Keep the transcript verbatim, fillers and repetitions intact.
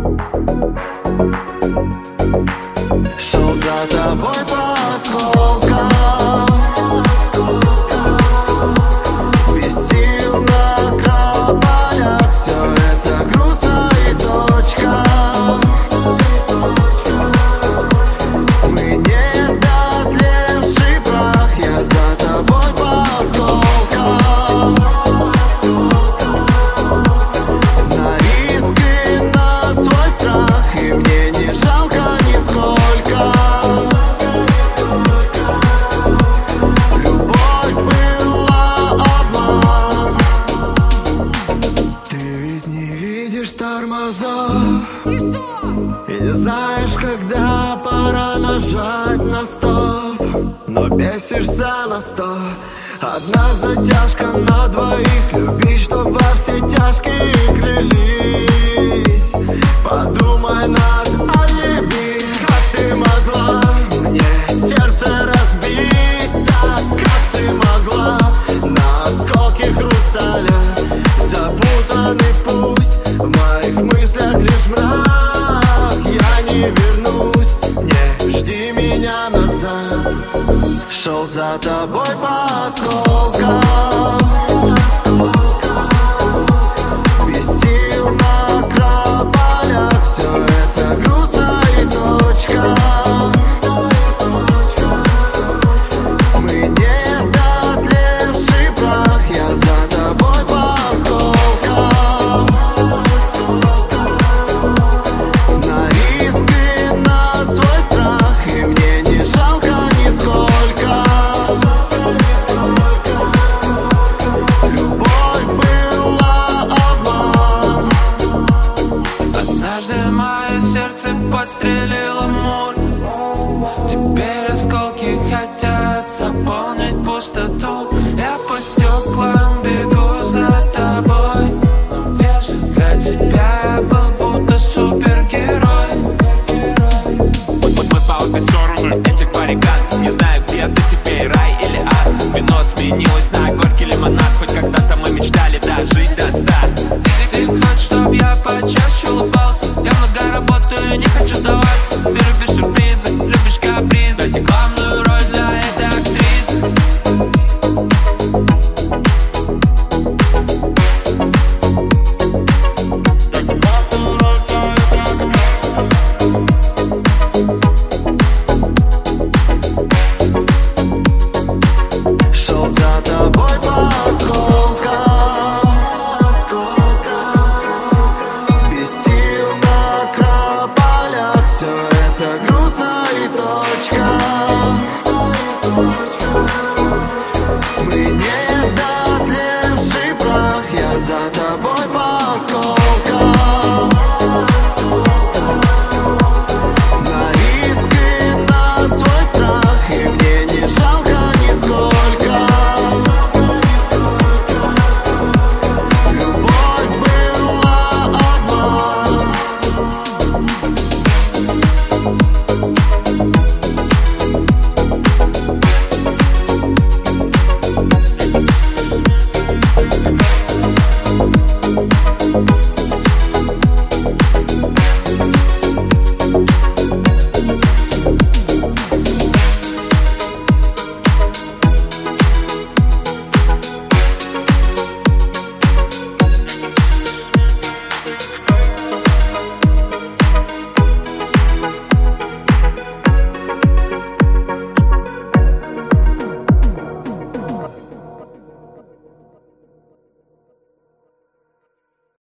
Шел за тобой по осколкам, без сил на кораблях. Все это грустно и точка. Мы не дотлевший прах. Я за тобой по осколкам, на риск и на свой страх. И мне не жалко нисколько. Любовь была обман. Ты ведь не видишь тормозов И что? и не знаешь, когда пора нажать на стоп, но бесишься на сто. Одна затяжка на двоих. Любить, чтоб во все тяжкие клялись. Подумай над алиби. Как ты могла мне сердце разбить так? Как ты могла на осколки хрусталя? Запутанный пусть в моих мыслях лишь мрак. Я не вернусь, не жди меня назад. Шел за тобой по осколкам, без сил на кораблях. Все это грустно и точка. Мы не дотлевший прах. Я за тобой по осколкам, на риск и на свой страх. И мне не жалко нисколько. Любовь была обман. Однажды мое сердце подстрелило мур. Теперь осколки хотят заполнить пустоту. Я по стеклам бегу за тобой, но где же для тебя я был будто супергерой? Мы по обе стороны этих баррикад. Не знаю, где ты теперь, рай или ад. Вино сменилось на горький лимонад. Хоть когда-то мы мечтали дожить до ста. Ты, ты хочешь, чтоб я почаще улыбался? Я много работаю, не хочу